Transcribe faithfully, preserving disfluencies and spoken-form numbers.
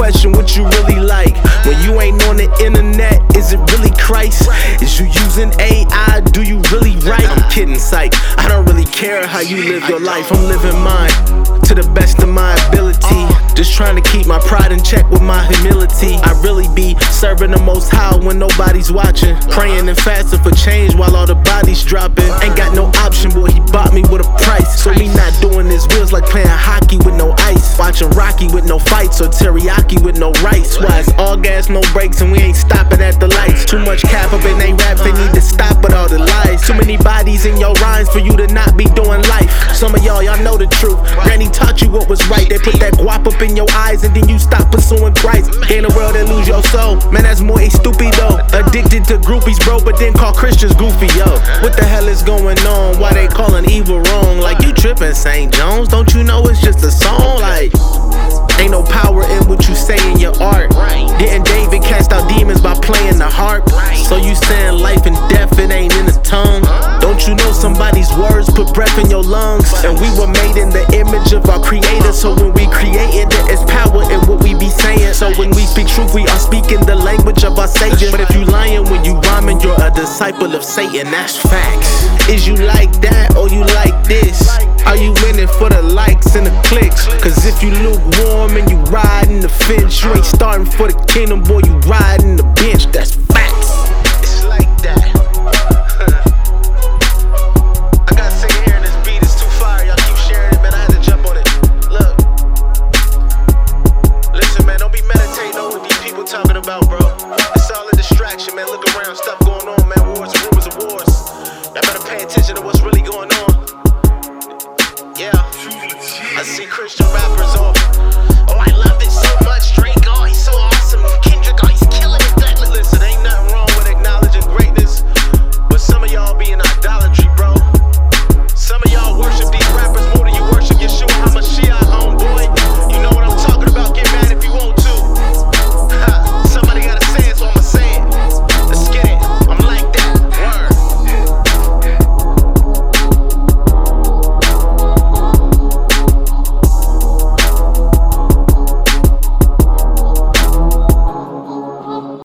question what you really like. When you ain't on the internet, is it really Christ? Is you using A I? Do you really write? I'm kidding, psych. I don't really care how you live your life. I'm living mine to the best of my ability. Just trying to keep my pride in check with my humility. I really be serving the Most High when nobody's watching. Praying and fasting for change while all the bodies dropping. Ain't got no option, boy, he bought me with a price. So me not doing this wheels like playing hockey with no ice. Watching Rocky with no fights or teriyaki with no rice. Why it's all gas, no brakes, and we ain't stopping at the lights. Too much cap up in they raps, they need to stop with all the lies. Too many bodies in your rhymes for you to not be doing life. Some of y'all, y'all know the truth. Granny taught you what was right. They put that guap up in your eyes and then you stop pursuing Christ. Gain the world and lose your soul. Man, that's more a stupido. Addicted to groupies, bro, but then call Christians goofy, yo. What the hell is going on? Why they calling evil wrong? Like, you tripping, Saint Jones. Don't you know it's just a song? Like, ain't no power in what you say in your art. Didn't David cast out demons by playing the harp? So you saying life and death, it ain't in the tongue? Don't you know somebody's words put breath in your lungs? And we were made in the image of our creator. So when we created, there is power in what we be saying. So when we speak truth, we are speaking the language of our Savior. But if you lying when you rhyming, you're a disciple of Satan, that's facts. Is you like that or you like this? Are you in it for the likes and the clicks? Cause if you lukewarm and you riding the fence, you ain't starting for the kingdom, boy, you riding the bench, that's facts. It's like that. I gotta sing here and this beat is too fire, y'all keep sharing it, man, I had to jump on it. Look, listen, man, don't be meditating on what these people talking about, bro. It's all a distraction, man. Look around, stuff going on, man. Wars, rumors of wars. Y'all better pay attention to what's really going on. Yeah, I see Christian rappers on